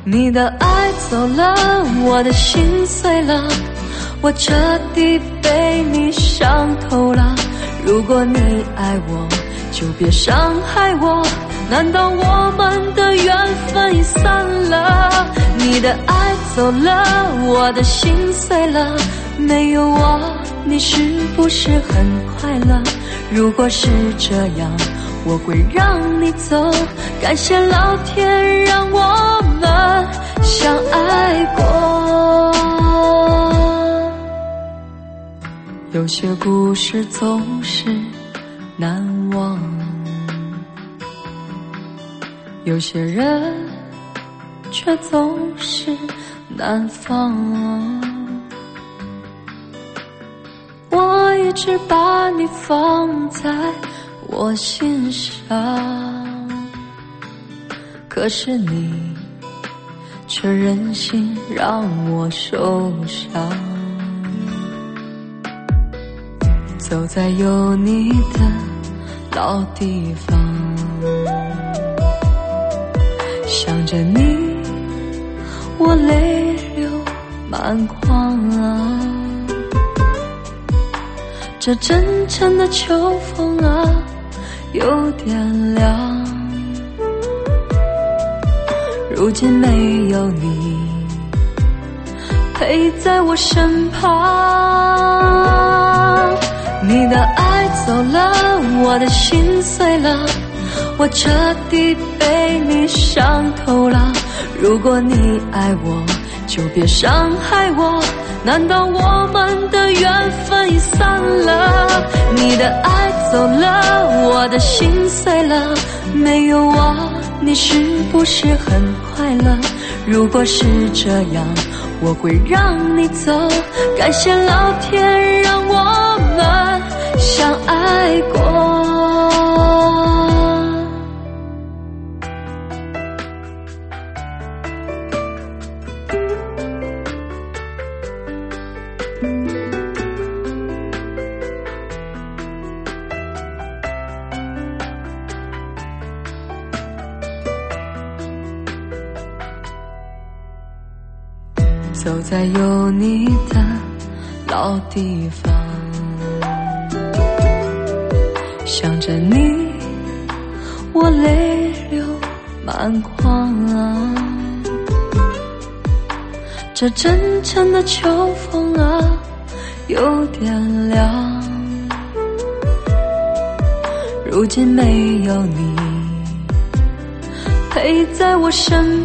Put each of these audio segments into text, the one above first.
你的爱走了，我的心碎了，我彻底被你伤透了。如果你爱我，就别伤害我，难道我们的缘分已散了？你的爱走了，我的心碎了，没有我，你是不是很快乐？如果是这样，我会让你走，感谢老天让我们相爱过。有些故事总是难忘，有些人却总是难放。我一直把你放在我心上，可是你却任性让我受伤。走在有你的老地方，想着你，我泪流满眶啊。这阵阵的秋风啊，有点凉。如今没有你陪在我身旁，你的爱走了，我的心碎了，我彻底被你伤透了。如果你爱我，就别伤害我，难道我们的缘分已散了？你的爱走了，我的心碎了，没有我，你是不是很快乐？如果是这样，我会让你走，感谢老天让我们相爱过。走在有你的老地方，想着你，我泪流满眶啊。这阵阵的秋风啊，有点凉。如今没有你陪在我身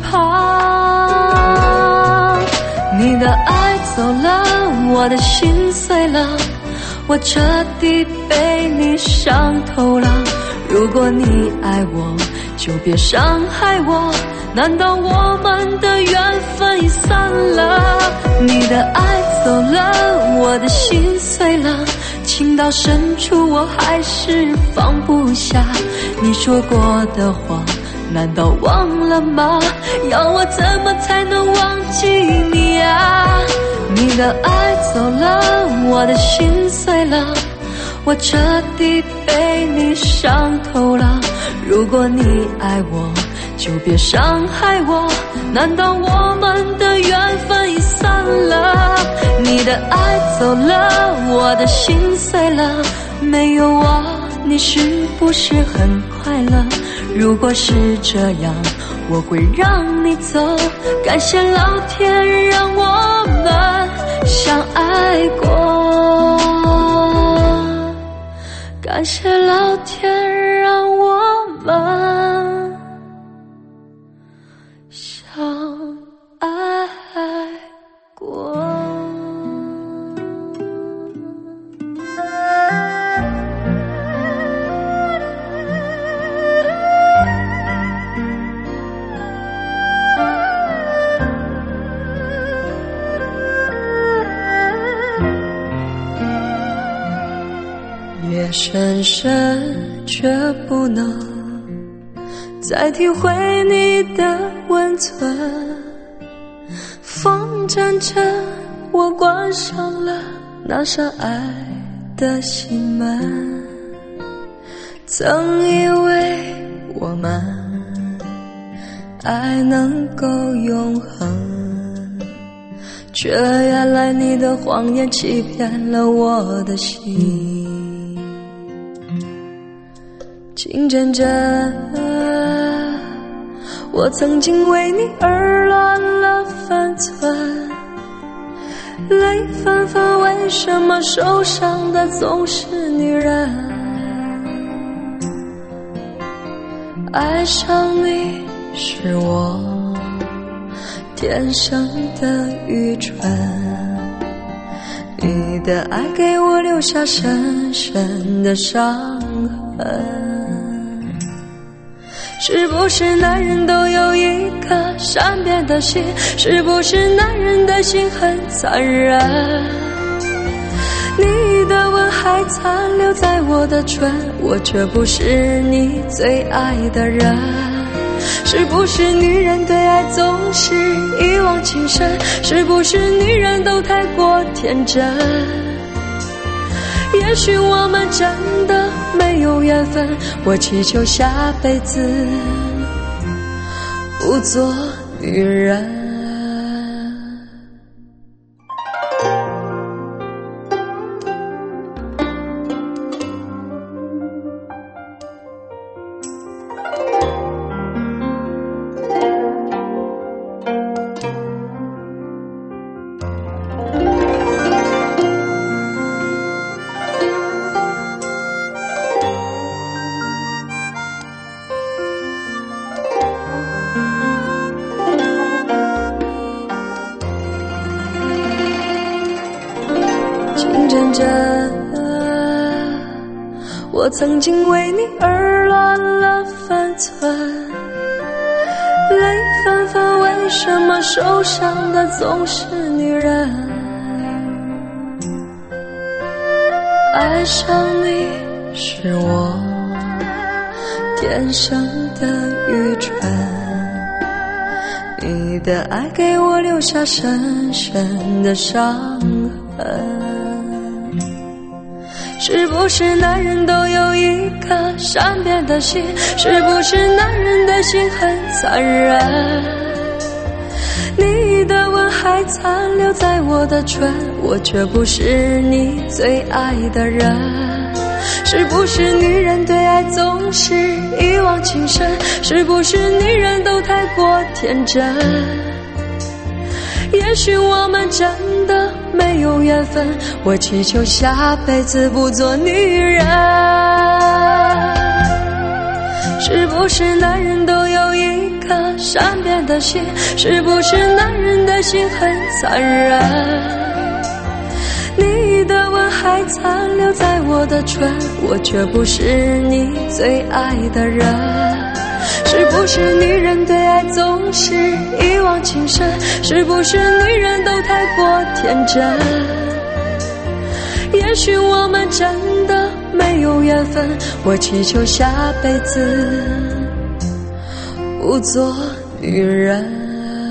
旁，你的爱走了，我的心碎了，我彻底被你伤透了。如果你爱我，就别伤害我，难道我们的缘分已散了？你的爱走了，我的心碎了，情到深处我还是放不下你说过的话，难道忘了吗？要我怎么才能忘记你啊？你的爱走了，我的心碎了，我彻底被你伤透了。如果你爱我，就别伤害我，难道我们的缘分已散了？你的爱走了，我的心碎了，没有我，你是不是很快乐？如果是这样，我会让你走，感谢老天让我们相爱过，感谢老天让我们相爱过。夜深深却不能再体会你的温存，风筝着我关上了那扇爱的心门，曾以为我们爱能够永恒，却原来你的谎言欺骗了我的心。情真真，我曾经为你而乱了分寸，泪纷纷，为什么受伤的总是女人？爱上你是我天生的愚蠢，你的爱给我留下深深的伤痕。是不是男人都有一颗善变的心？是不是男人的心很残忍？你的吻还残留在我的唇，我却不是你最爱的人。是不是女人对爱总是一往情深？是不是女人都太过天真？也许我们真的没有缘分，我祈求下辈子不做女人。真真，我曾经为你而乱了分寸，泪纷纷，为什么受伤的总是女人？爱上你是我天生的愚蠢，你的爱给我留下深深的伤痕。是不是男人都有一颗善变的心？是不是男人的心很残忍？你的吻还残留在我的唇，我却不是你最爱的人。是不是女人对爱总是一往情深？是不是女人都太过天真？也许我们真的没有缘分，我祈求下辈子不做女人。是不是男人都有一颗善变的心？是不是男人的心很残忍？你的吻还残留在我的唇，我却不是你最爱的人。是不是女人对爱总是一往情深？是不是女人都太过天真？也许我们真的没有缘分，我祈求下辈子不做女人。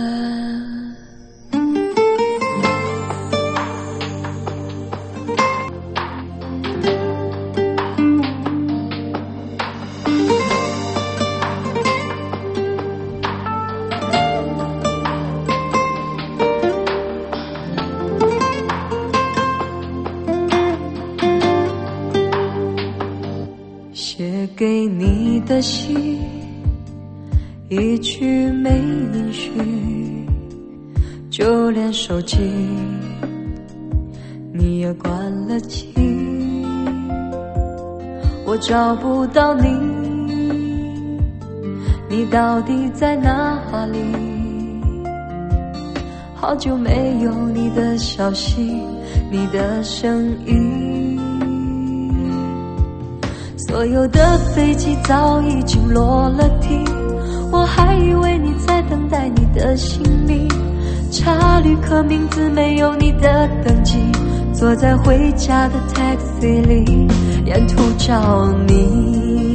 写给你的信，一句没音讯，就连手机你也关了机。我找不到你，你到底在哪里？好久没有你的消息，你的声音。所有的飞机早已经落了地，我还以为你在等待你的行李。查旅客名字没有你的登记，坐在回家的 taxi 里，沿途找你。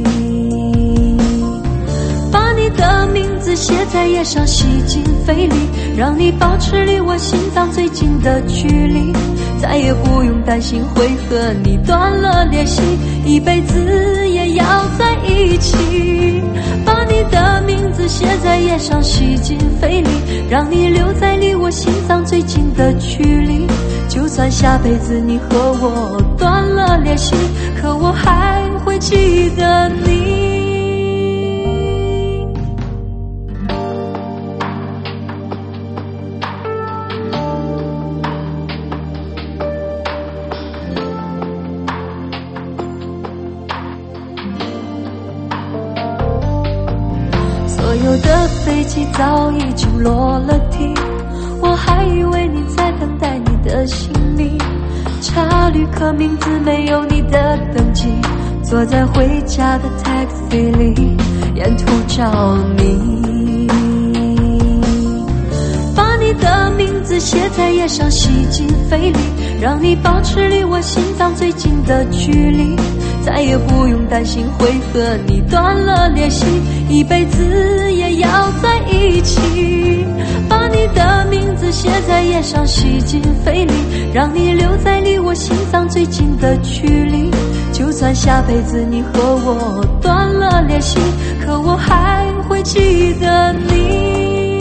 把你的名字写在页上，吸进肺里，让你保持离我心脏最近的距离。再也不用担心会和你断了联系，一辈子也要在一起。把你的名字写在页夜上洗进肺里，让你留在离我心脏最近的距离。就算下辈子你和我断了联系，可我还会记得你。所有的飞机早已经落了地，我还以为你在等待你的行李，查旅客名字没有你的登记，坐在回家的 taxi 里，沿途找你，把你的名字写在页上，洗进肺里，让你保持离我心脏最近的距离，再也不用担心会和你断了联系，一辈子也要在一起。把你的名字写在页上，洗进肺里，让你留在离我心脏最近的距离，就算下辈子你和我断了联系，可我还会记得你。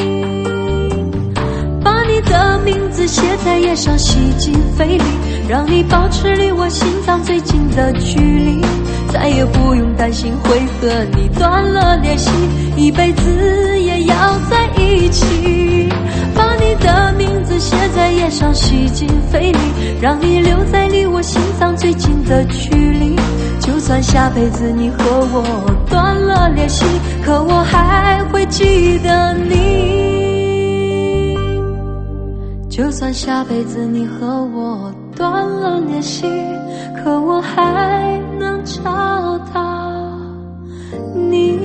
把你的名字写在页上，洗进肺里，让你保持离我心脏最近的距离，再也不用担心会和你断了联系，一辈子也要在一起。把你的名字写在页上，洗进肺里，让你留在离我心脏最近的距离，就算下辈子你和我断了联系，可我还会记得你。就算下辈子你和我断了联系，可我还能找到你。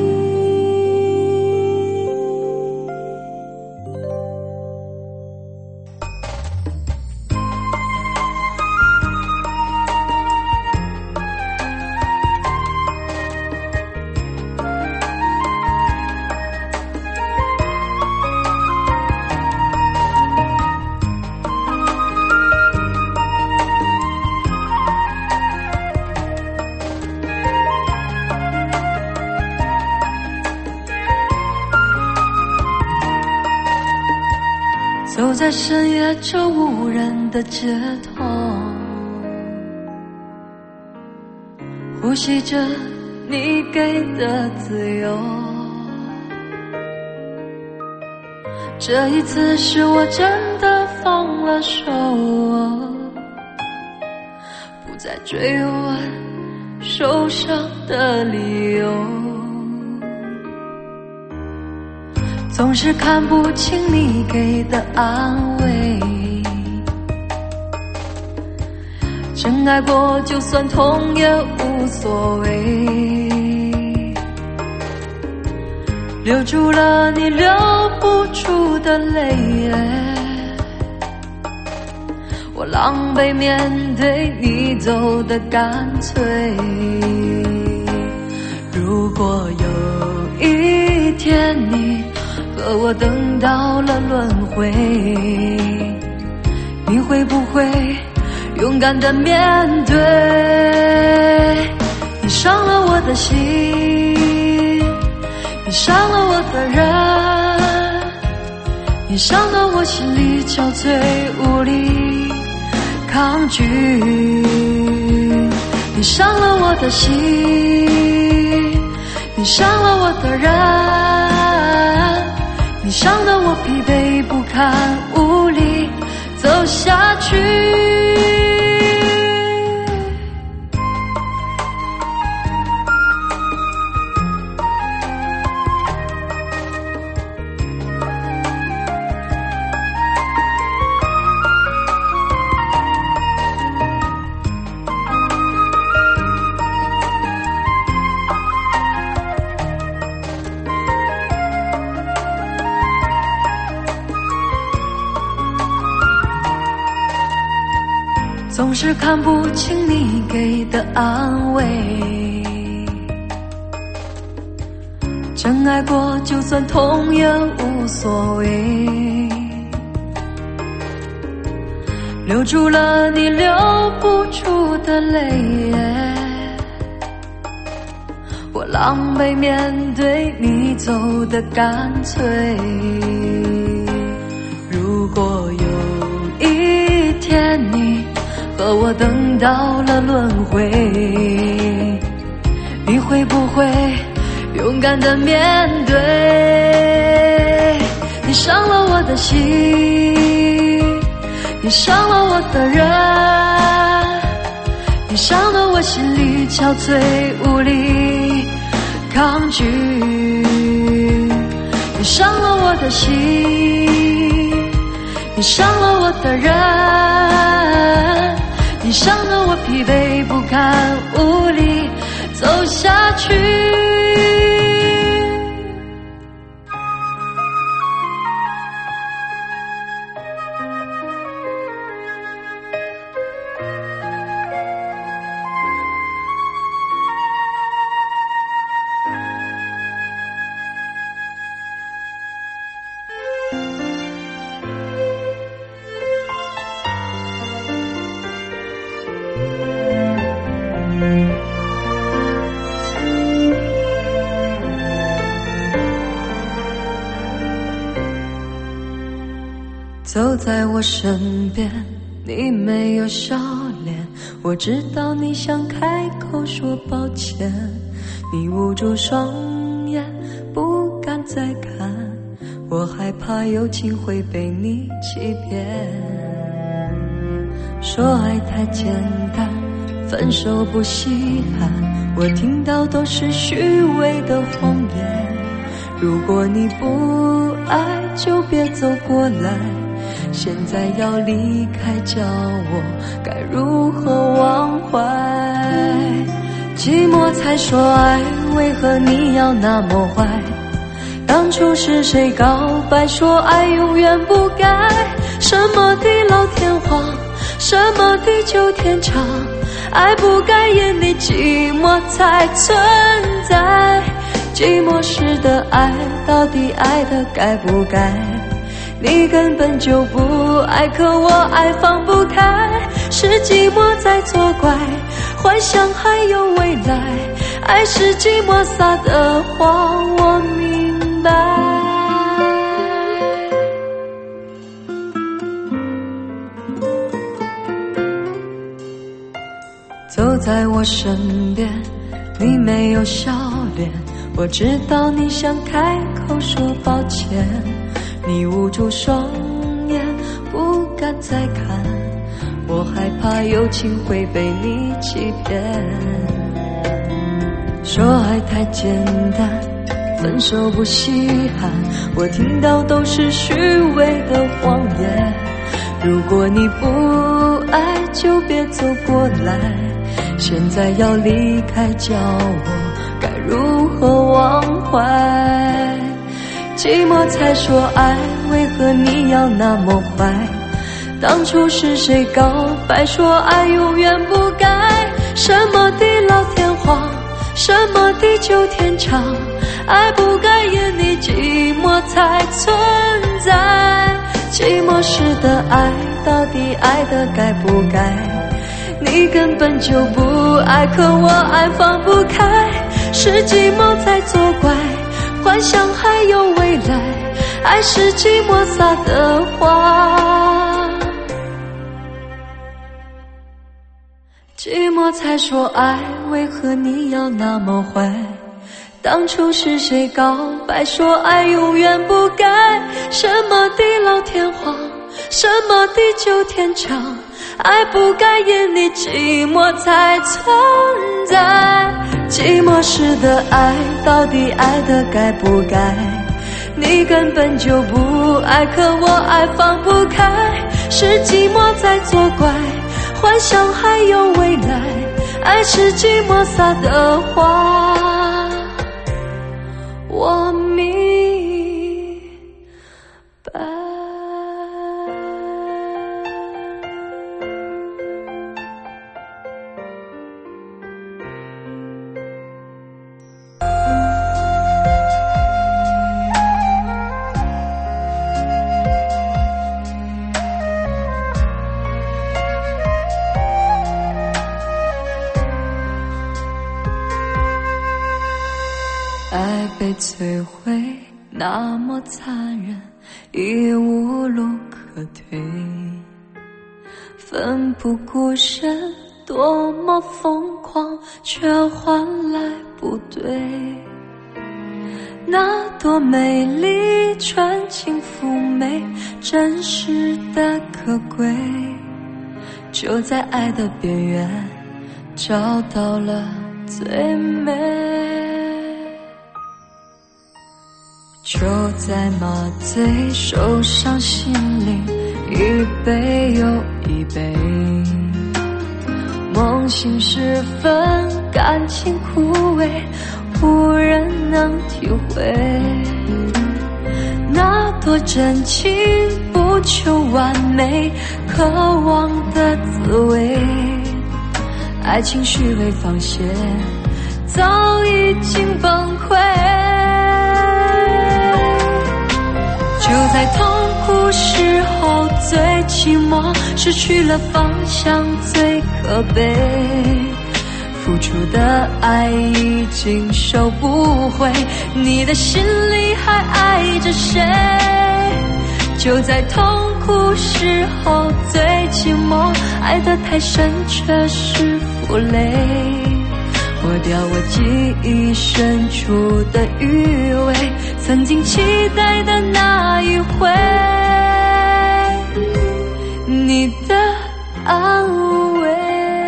走在深夜这无人的街头，呼吸着你给的自由，这一次是我真的放了手，不再追问受伤的理由，总是看不清你给的安慰，真爱过就算痛也无所谓，留住了你留不住的泪，我狼狈面对你走的干脆。如果有一天你和我等到了轮回，你会不会勇敢地面对？你伤了我的心，你伤了我的人，你伤了我心里憔悴无力抗拒，你伤了我的心，你伤了我的人，你伤得我疲惫不堪无力走下去。总是看不清你给的安慰，真爱过就算痛也无所谓，留住了你留不住的泪，我狼狈面对你走的干脆。如果有一天你和我等到了轮回，你会不会勇敢地面对？你伤了我的心，你伤了我的人，你伤了我心里憔悴无力抗拒。你伤了我的心，你伤了我的人，你伤得我疲惫不堪无力走下去。走在我身边，你没有笑脸，我知道你想开口说抱歉，你捂住双眼不敢再看，我害怕友情会被你欺骗。说爱太简单，分手不稀罕，我听到都是虚伪的谎言。如果你不爱就别走过来，现在要离开，叫我该如何忘怀？寂寞才说爱，为何你要那么坏？当初是谁告白说爱永远不改？什么地老天荒，什么地久天长，爱不该眼里寂寞才存在。寂寞时的爱，到底爱的该不该？你根本就不爱，可我爱放不开，是寂寞在作怪，幻想还有未来，爱是寂寞撒的谎，我明白。走在我身边，你没有笑脸，我知道你想开口说抱歉，你捂住双眼不敢再看，我害怕友情会被你欺骗。说爱太简单，分手不稀罕，我听到都是虚伪的谎言。如果你不爱就别走过来，现在要离开，叫我该如何忘怀？寂寞才说爱，为何你要那么坏？当初是谁告白说爱永远不改？什么地老天荒，什么地久天长，爱不该眼里寂寞才存在。寂寞时的爱，到底爱的该不该？你根本就不爱，可我爱放不开，是寂寞在作怪，幻想还有未来，爱是寂寞撒的谎。寂寞才说爱，为何你要那么坏？当初是谁告白说爱永远不改？什么地老天荒，什么地久天长，爱不该眼里寂寞才存在。寂寞时的爱，到底爱的该不该？你根本就不爱，可我爱放不开，是寂寞在作怪，幻想还有未来，爱是寂寞撒的谎，我明白。 被摧毁那么残忍，已无路可退，奋不顾身，多么疯狂，却换来不对。那多美丽，纯情妩媚，真实的可贵，就在爱的边缘找到了最美。就在麻醉受伤心灵，一杯又一杯，梦醒时分，感情枯萎，无人能体会。那多真情，不求完美，渴望的滋味，爱情虚伪放泄，早已经崩溃。就在痛苦时候最寂寞，失去了方向最可悲，付出的爱已经收不回，你的心里还爱着谁？就在痛苦时候最寂寞，爱得太深却是负累，抹掉我记忆深处的余味，曾经期待的那一回，你的安慰。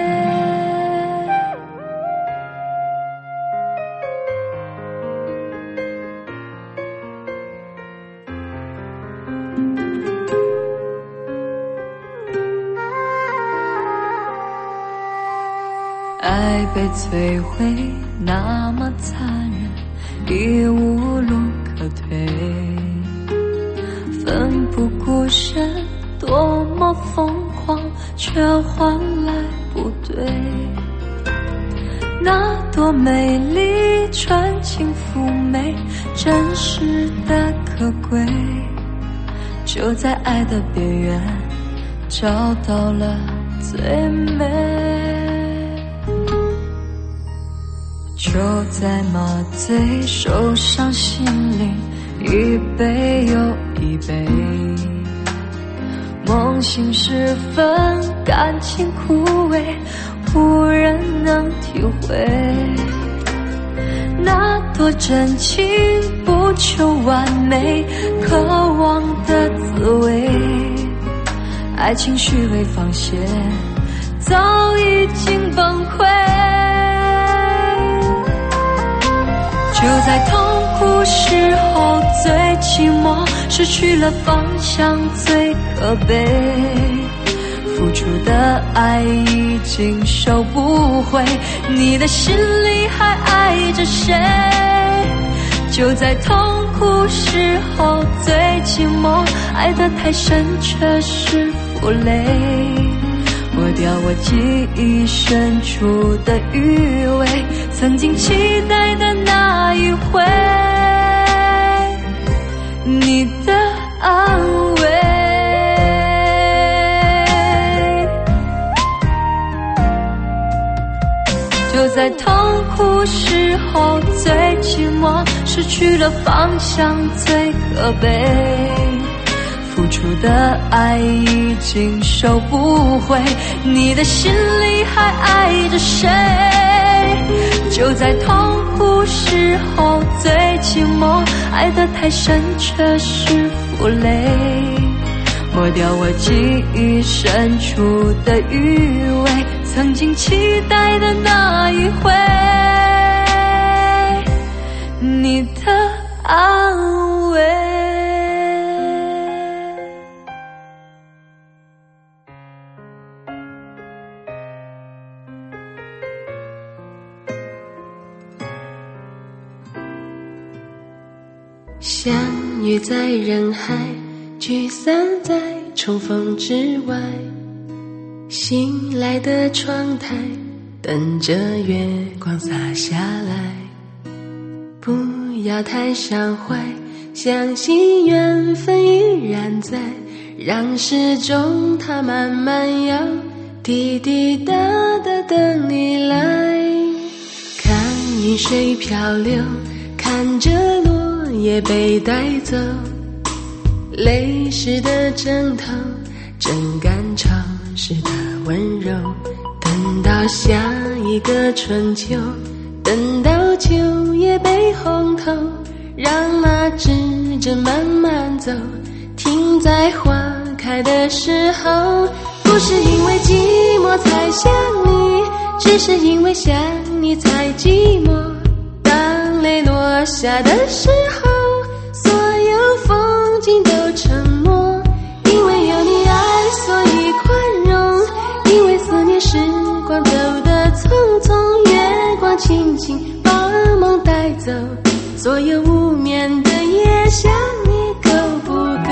爱被摧毁那么残忍，已无路可退，奋不顾身，多么疯狂，却换来不对。那多美丽，纯情妩媚，真实的可贵，就在爱的边缘找到了最美。就在麻醉受伤心灵，一杯又一杯，梦醒时分，感情枯萎，无人能体会。那多真情，不求完美，渴望的滋味，爱情虚伪放泄，早已经崩溃。就在痛苦时候最寂寞，失去了方向最可悲，付出的爱已经收不回，你的心里还爱着谁？就在痛苦时候最寂寞，爱得太深却是负累，抹掉我记忆深处的余味，曾经期待的那一回，你的安慰。就在痛苦时候最寂寞，失去了方向最可悲，付出的爱已经收不回，你的心里还爱着谁？就在痛苦时候最寂寞，爱得太深却是负累，抹掉我记忆深处的余味，曾经期待的那一回，你的安慰。 相遇在人海，聚散在重逢之外，醒来的窗台等着月光洒下来。不要太伤怀，相信缘分依然在，让时钟它慢慢摇，滴滴答答等你来。看云水漂流，看看着落叶被带走，泪湿的枕头，正感潮湿的温柔。等到下一个春秋，等到秋叶被红透，让那指针慢慢走，停在花开的时候。不是因为寂寞才想你，只是因为想你才寂寞。当泪落下的时候，所有风景都沉默。因为有你爱，所以宽容，因为思念时光走得匆匆，月光轻轻把梦带走。所有无眠的夜，想你够不够？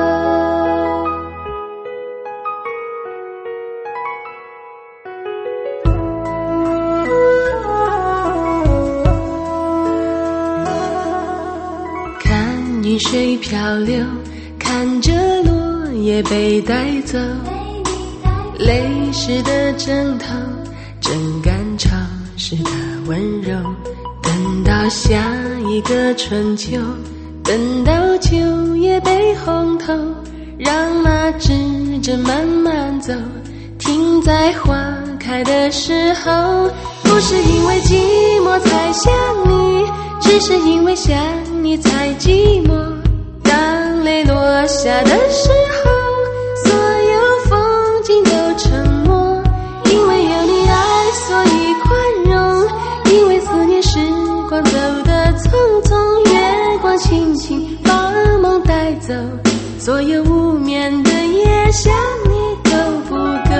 看云水漂流，看着落叶被带走，泪湿的枕头，正感潮湿的温柔。等到下一个春秋，等到秋叶被红透，让那指针慢慢走，停在花开的时候。不是因为寂寞才想你，只是因为想你才寂寞。当泪落下的时候，所有风景都沉默。因为有你爱，所以宽容，因为思念时光走得匆匆，月光轻轻把梦带走。所有无眠的夜，想你够不够？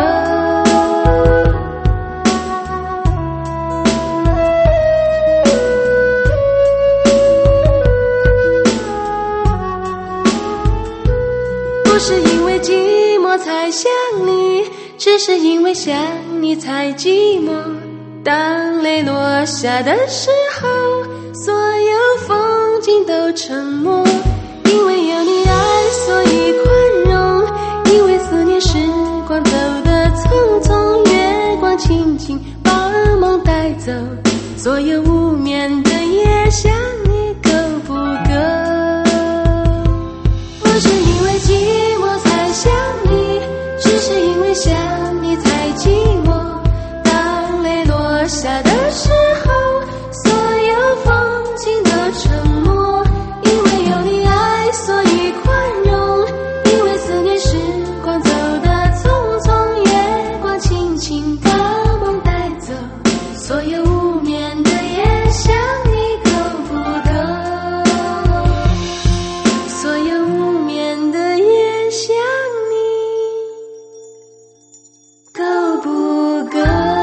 不是因为寂寞才想你，只是因为想你才寂寞。当泪落下的时候，所有风景都沉默。因为有你爱，所以宽容，因为思念时光走得匆匆，月光轻轻把梦带走。所有无眠的夜，想你够不够？不是因为寂寞才想你，只是因为想你才寂寞。当泪落下的时候，所有风景都沉默。因为有你爱，所以宽容，因为思念时光走得匆匆，月光轻轻把梦带走。所有无眠的夜，想你够不够？所有无眠的夜，想你够不够？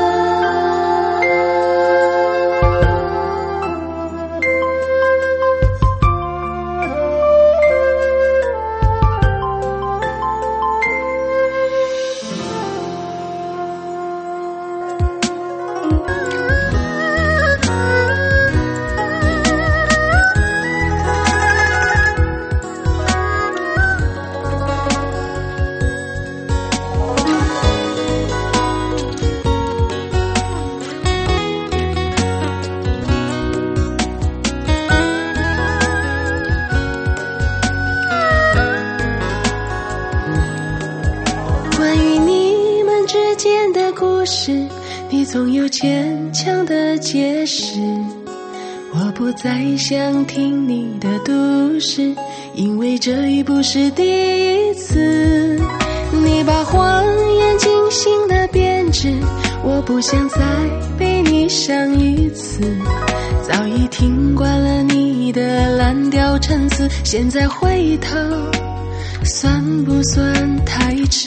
关于你们之间的故事，你总有牵强的解释。我不再想听你的都市，因为这已不是第一次。你把谎言精心的编织，我不想再被你伤一次。早已听惯了你的蓝调陈词，现在回头算不算太迟？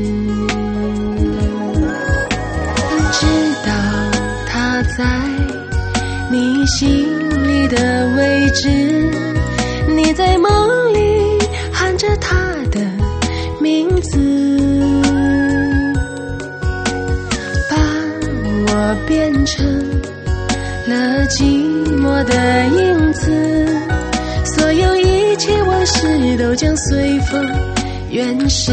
知道他在你心里的位置，你在梦里喊着他的名字，把我变成了寂寞的影子。所有一切往事都将随风远逝。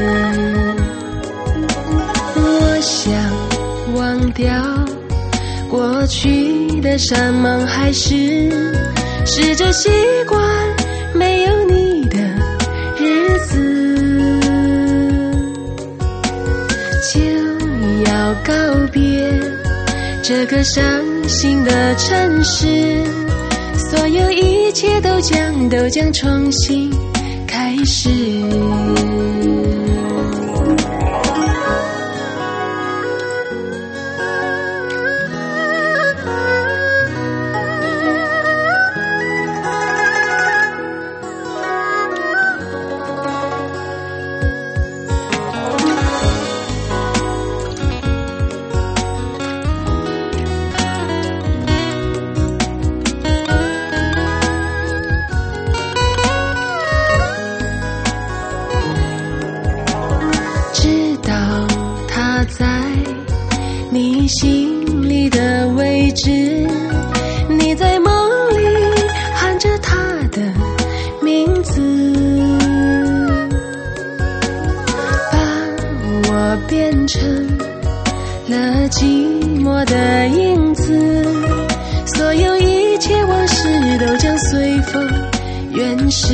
我想忘掉过去的山盟海誓，试着习惯没有你的日子，就要告别这个伤心的城市，所有一切都将重新开始。你心里的位置，你在梦里喊着他的名字，把我变成了寂寞的影子，所有一切往事都将随风远逝。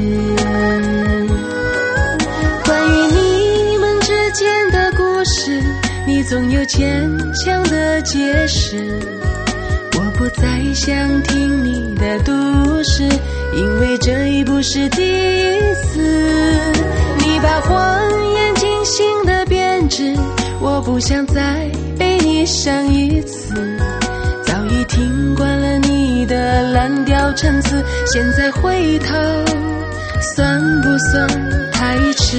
关于你们之间的故事，你总有牵强的解释，我不再想听你的都市，因为这已不是第一次。你把谎言精心的编织，我不想再被你伤一次，早已听惯了你的蓝调陈词，现在回头算不算太迟？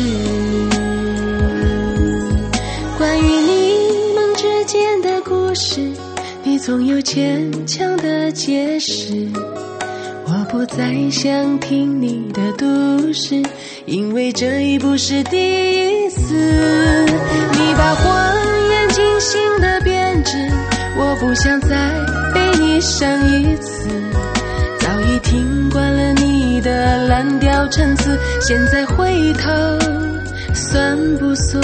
关于你们之间的故事，你总有牵强的解释，我不再想听你的都市，因为这已不是第一次。你把谎言精心的编织，我不想再被你伤一次，早已听惯了你的蓝调陈词，现在回头算不算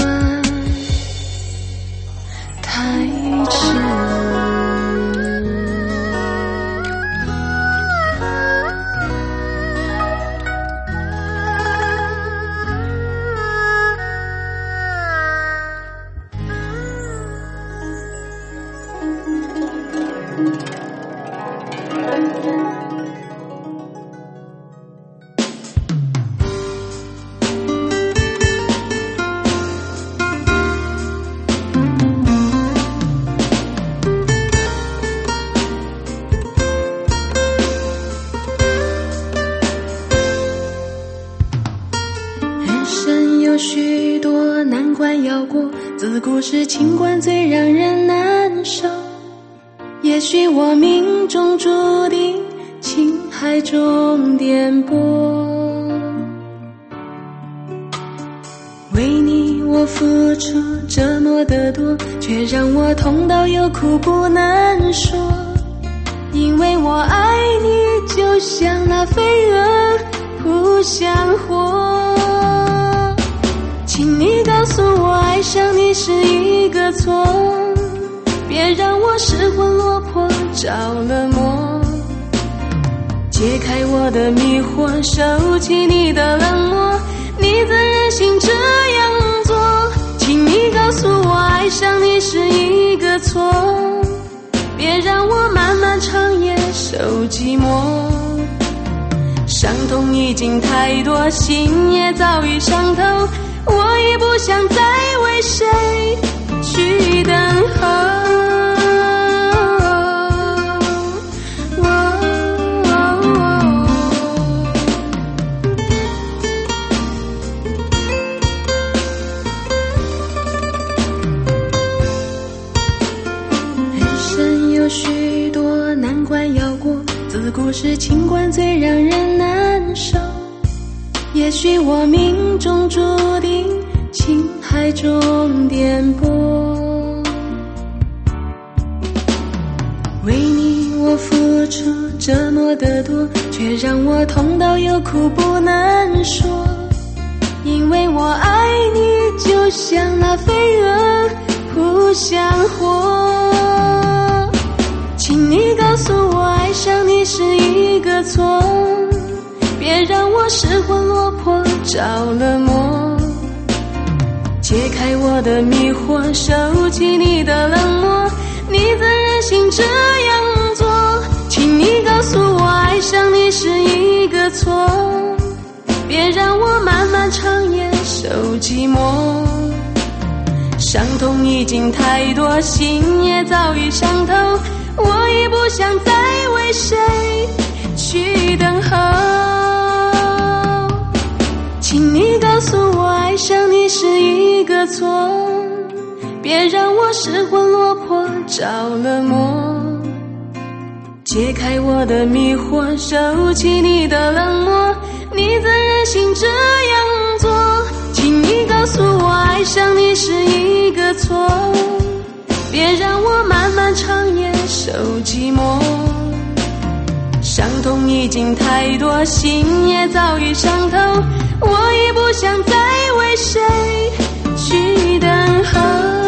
太迟？有许多难关要过，自古是情关最让人难受。也许我命中注定情海中颠簸，为你我付出这么的多，却让我痛到有苦不能说。因为我爱你，就像那飞蛾扑向火。请你告诉我，爱上你是一个错，别让我失魂落魄着了魔。解开我的迷惑，收起你的冷漠，你怎忍心这样做？请你告诉我，爱上你是一个错，别让我漫漫长夜受寂寞。伤痛已经太多，心也早已伤透，我已不想再为谁去等候。人生有许多难关要过，自古是情关最让人难受。也许我命中注定情海中颠簸，为你我付出这么的多，却让我痛到有苦不能说。因为我爱你，就像那飞蛾扑向火。 请你告诉我，爱上你是一个错，别让我失魂落魄着了魔。解开我的迷惑，收起你的冷漠，你怎忍心这样做？请你告诉我，爱上你是一个错，别让我漫漫长夜受寂寞。伤痛已经太多，心也早已伤透，我已不想再为谁去等候。请你告诉我，爱上你是一个错，别让我失魂落魄着了魔。解开我的迷惑，收起你的冷漠，你怎忍心这样做？请你告诉我，爱上你是一个错，别让我漫漫长夜受寂寞。伤痛已经太多，心也早已伤透，我已不想再为谁去等候。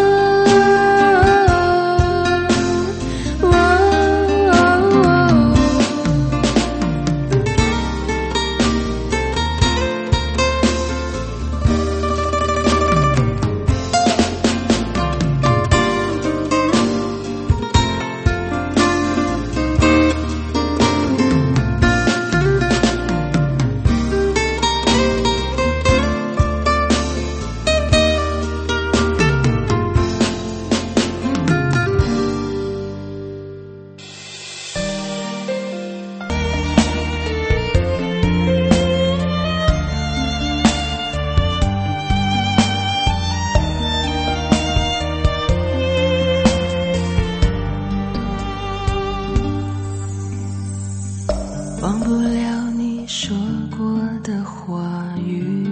忘不了你说过的话语，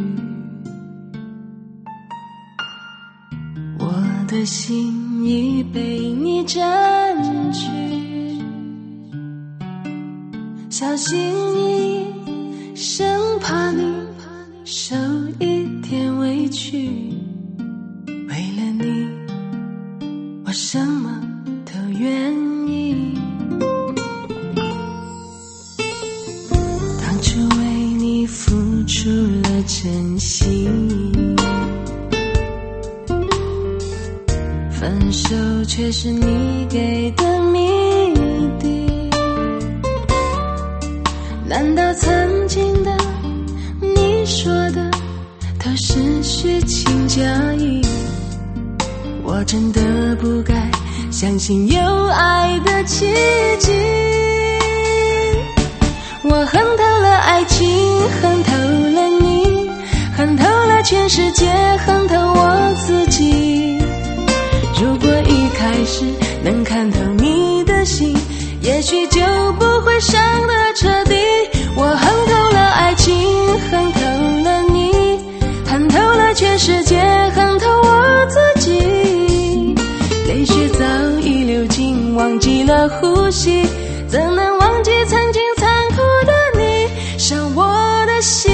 我的心已被你占据，小心翼翼，生怕你受一点委屈。为了你，我什么都愿意。当初为你付出了真心，分手却是你给的谜底。难道曾经的你说的都是虚情假意？我真的不该相信有爱的奇迹。我恨透了爱情，恨透了你，恨透了全世界，恨透我自己。如果一开始能看透你的心，也许就不会伤得彻底。我恨透了爱情，恨透了你，恨透了全世界，恨透我自己。泪水早已流尽，忘记了呼吸，怎能忘记曾经残酷的你伤我的心。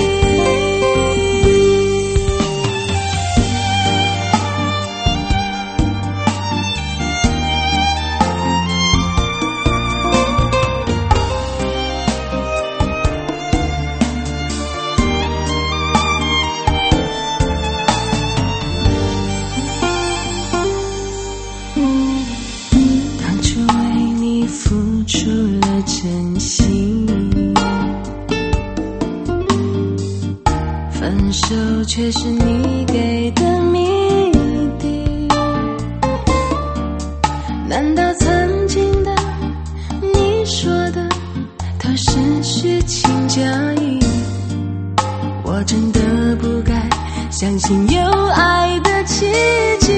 当初为你付出了真心，分手却是你给的谜底。难道曾经的你说的都是虚情假意？我真的不该相信有爱的奇迹。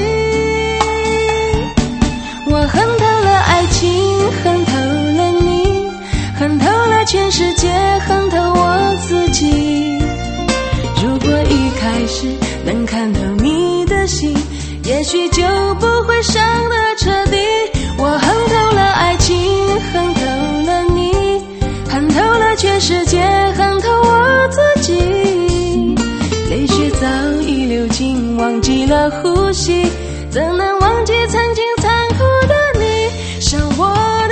我恨透了爱情，恨透了你，恨透了全世界，恨透我自己。如果一开始能看透你的心，也许就不会伤得彻底。我恨透了爱情，恨透了你，恨透了全世界，恨透我自己。泪水早已流尽，忘记了呼吸，怎能忘记曾经残酷的你伤我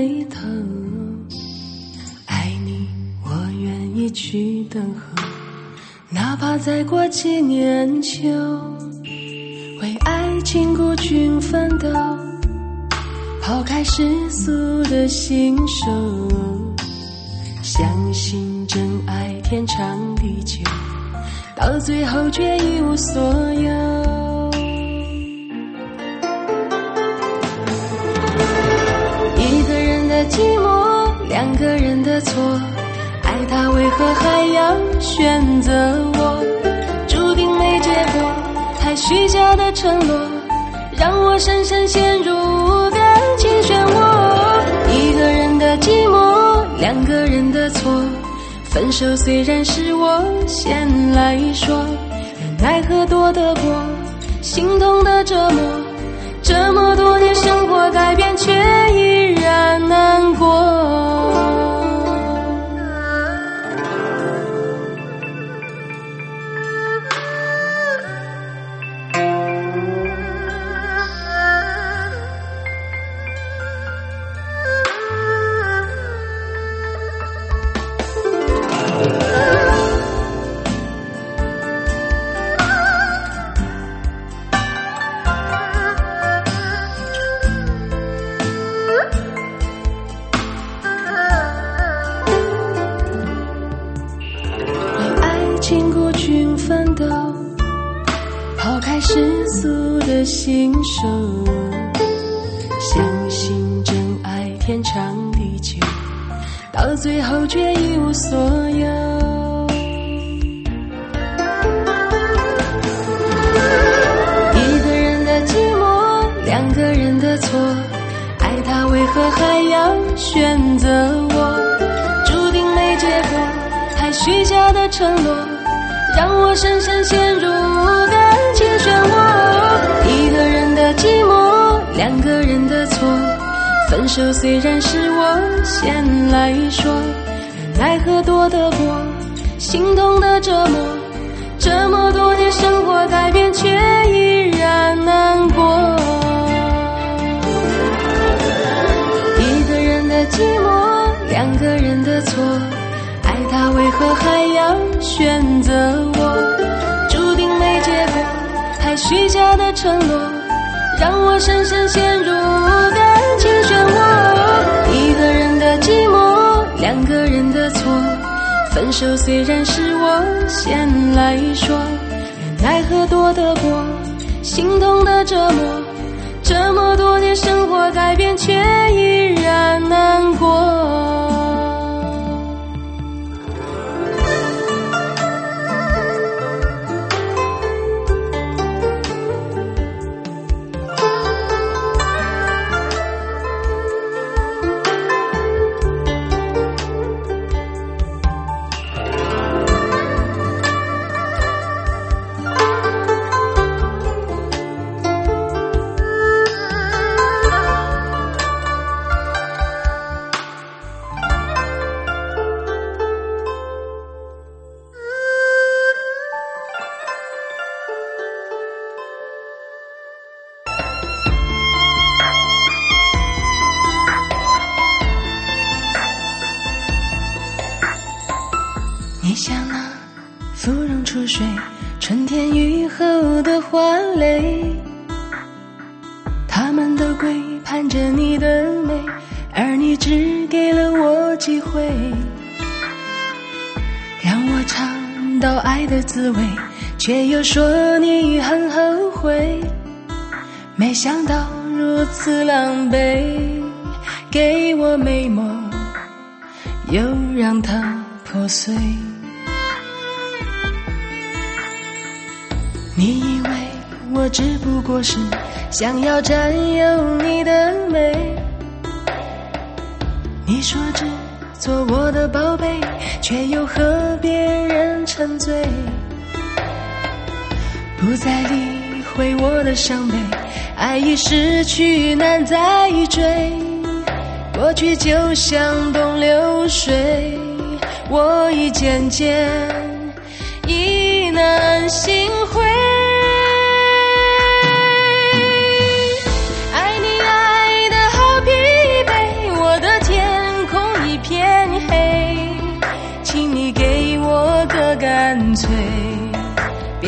回头，爱你我愿意去等候，哪怕再过几年秋，为爱情孤军奋斗，抛开世俗的信手，相信真爱天长地久，到最后却一无所有。一个人的寂寞，两个人的错，爱他为何还要选择我？注定没结果，太虚假的承诺，让我深深陷入感情漩涡。一个人的寂寞，两个人的错，分手虽然是我先来说，忍耐和躲得过心痛的折磨，这么多年生活改变，却依然难过。情孤军奋斗，抛开世俗的信手，相信真爱天长地久，到最后却一无所有。一个人的寂寞，两个人的错，爱他为何还要选择我？注定没结果，太虚假的承诺，让我深深陷入感情漩涡。一个人的寂寞，两个人的错，分手虽然是我先来说，忍耐和躲得过心痛的折磨，这么多年生活改变，却依然难过。一个人的寂寞，两个人的错，爱他为何还要选择我？注定没结果，太虚假的承诺，让我深深陷入感情漩涡。一个人的寂寞，两个人的错，分手虽然是我先来说，忍耐和躲得过心痛的折磨，这么多年生活改变，却依然难过。你像那芙蓉出水，春天雨后的花蕾，他们都归盼着你的美，而你只给了我机会，让我尝到爱的滋味，却又说你很后悔。没想到如此狼狈，给我美梦又让它破碎。你以为我只不过是想要占有你的美，你说只做我的宝贝，却又和别人沉醉，不再理会我的伤悲，爱已失去难再追，过去就像东流水，我已渐渐意难心灰。爱你爱得好疲惫，我的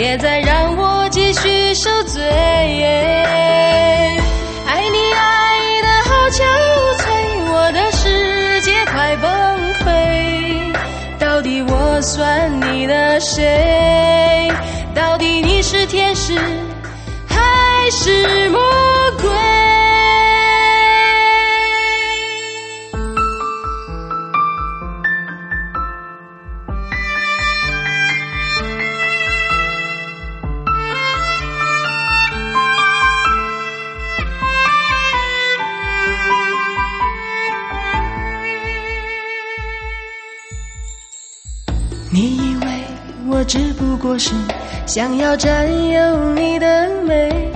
别再让我继续受罪。爱你爱得好憔悴，我的世界快崩溃。到底我算你的谁？到底你是天使还是魔鬼？你以为我只不过是想要占有你的美，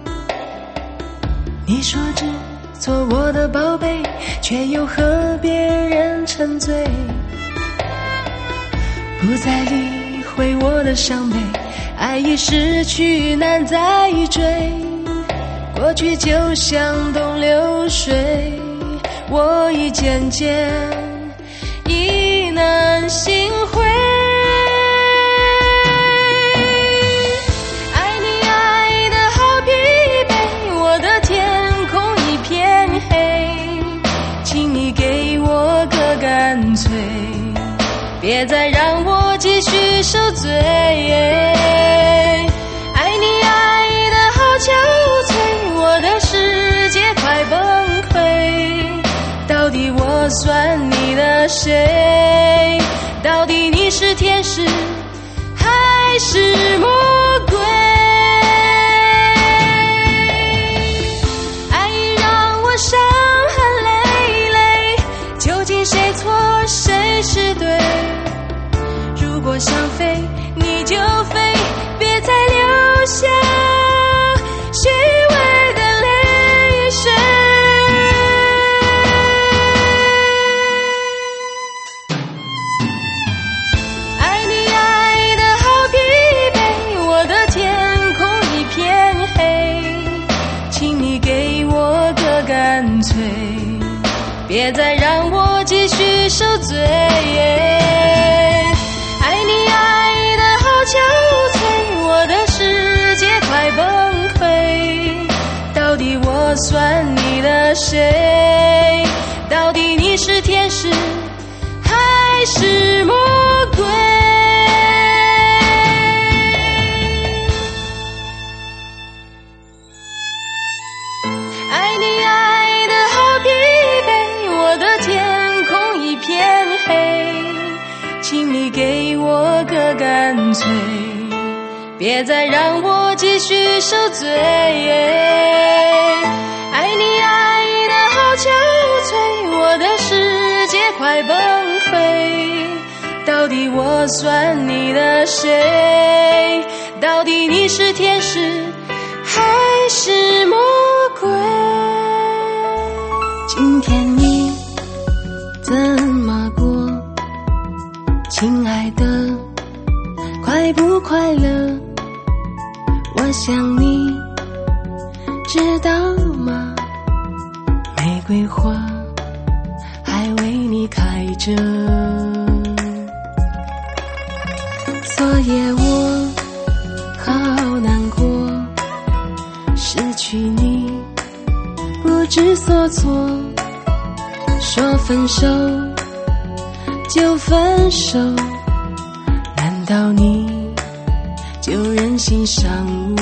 你说只做我的宝贝，却又和别人沉醉，不再理会我的伤悲，爱已失去难再追，过去就像东流水，我已渐渐意难心灰。干脆别再让我继续受罪，爱你爱得好憔悴，我的世界快崩溃。到底我算你的谁？到底你是天使还是魔鬼？爱已让我伤痕累累，究竟谁错谁是对？如果想飞你就飞，别再流下虚伪的泪水。爱你爱得好疲惫，我的天空一片黑，请你给我个干脆，别再让我继续受罪。爱你爱得好憔悴，我的世界快崩溃。到底我算你的谁？到底你是天使还是魔鬼？爱你爱得好疲惫，我的天空一片黑，请你给我个干脆，别再让我继续受罪。爱你爱得好憔悴，我的世界快崩溃。到底我算你的谁？到底你是天使还是魔鬼？今天你怎么过？亲爱的，快不快乐？我想你知道吗？玫瑰花还为你开着，昨夜我好难过，失去你不知所措，说分手就分手，难道你就忍心伤我？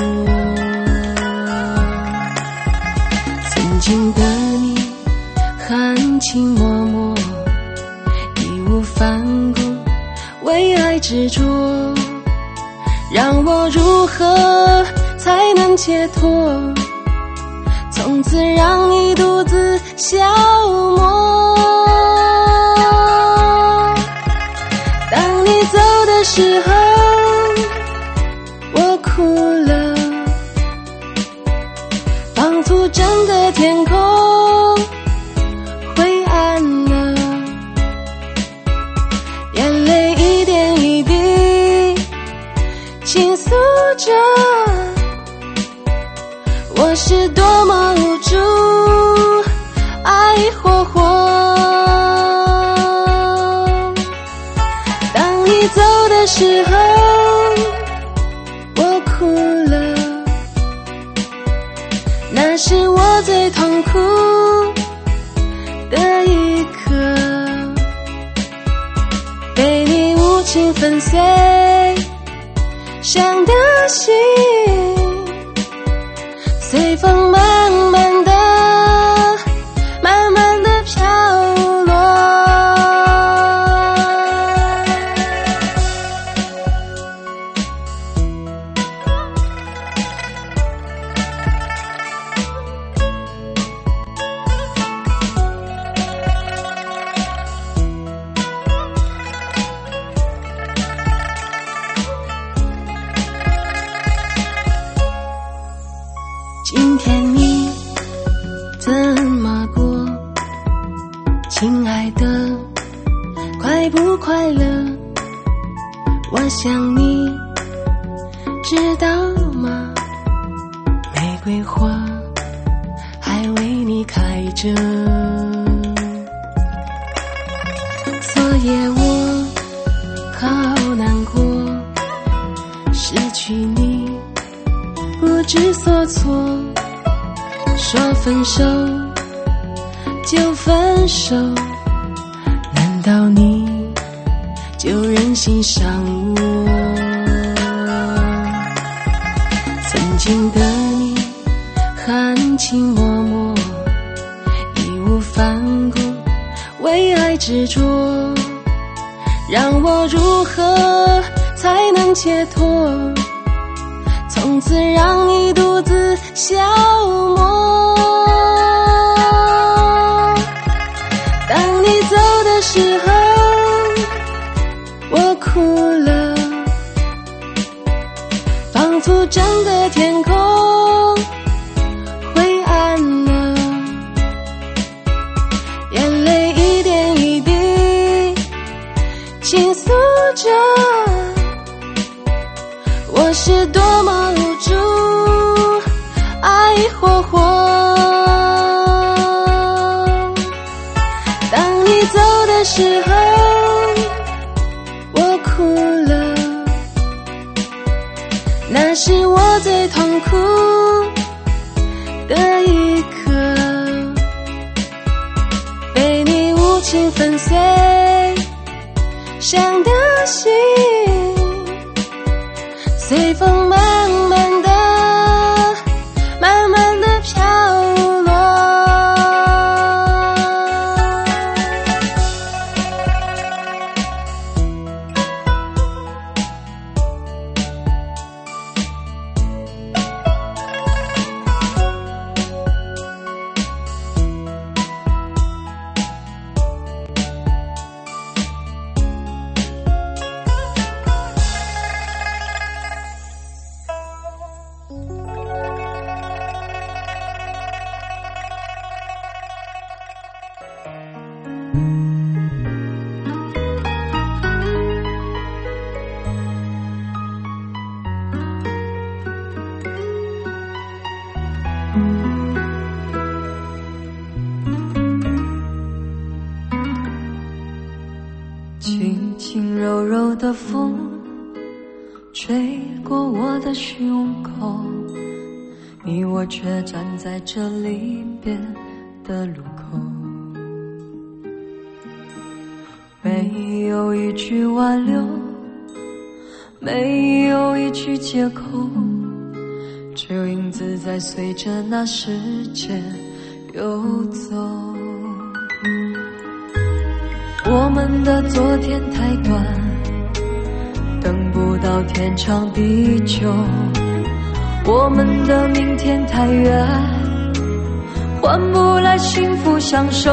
曾经的你含情脉脉，义无反顾，为爱执着，让我如何才能解脱？从此让你独自消磨。当你走的时候，我哭了，仿佛整个天空灰暗了，眼泪一点一滴倾诉着，我是多么无助，爱火火。当你走的时候，我情粉碎，想的心随风慢慢的飘落。今天你怎么过？亲爱的，快不快乐？我想你知道吗？玫瑰花还为你开着，昨夜我好难过，失去你不知所措，说分手就分手，难道你就忍心伤我？曾经的你含情脉脉，义无反顾，为爱执着，让我如何才能解脱？从此让你独自消磨。当你走的时候，我哭了，仿佛整个天空灰暗了，眼泪一点一滴倾诉着，我是多么无助，爱火火。当你走的时候，我哭了，那是我最痛苦的一刻，被你无情粉碎，伤的心随风慢慢的飘落。 轻轻柔柔的风吹过我的胸口，你我却站在这离别的路口，没有一句挽留，没有一句借口，只有影子在随着那时间游走。我们的昨天太短，等不到天长地久，我们的明天太远，换不来幸福相守。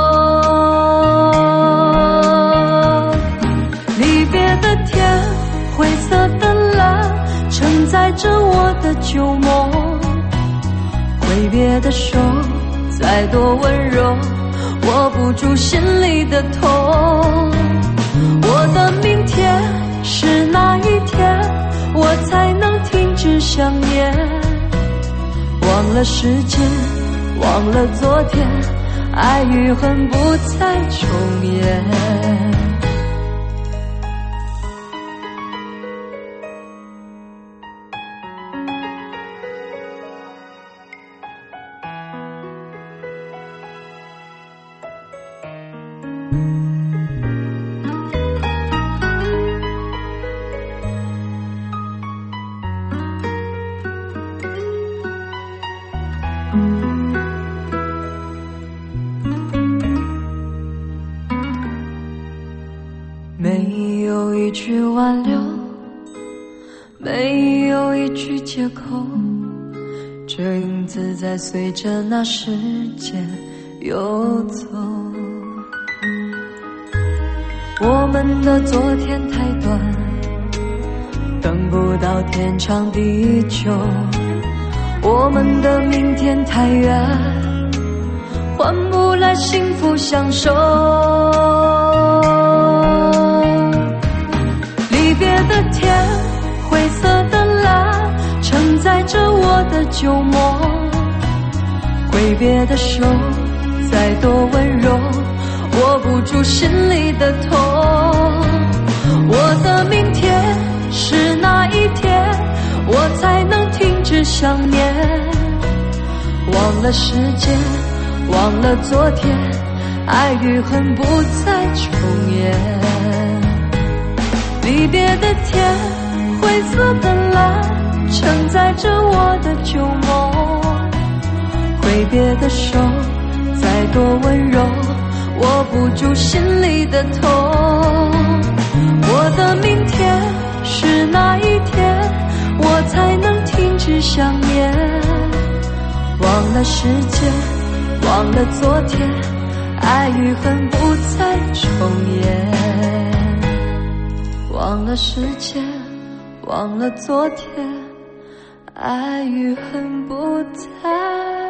离别的天，灰色的蓝，承载着我的旧梦，挥别的手再多温柔，握不住心里的痛。我的明天是哪一天，我才能停止想念？忘了时间，忘了昨天，爱与恨不再重演。 有一句挽留，没有一句借口，这影子在随着那时间游走。我们的昨天太短，等不到天长地久，我们的明天太远，换不来幸福相守。离别的天，灰色的蓝，承载着我的旧梦。挥别的手，再多温柔，握不住心里的痛。我的明天是哪一天，我才能停止想念？忘了时间，忘了昨天，爱与恨不再重演。离别的天，灰色的蓝，承载着我的旧梦。挥别的手，再多温柔，握不住心里的痛。我的明天是哪一天，我才能停止想念？忘了时间，忘了昨天，爱与恨不再重演。忘了时间，忘了昨天，爱与恨不再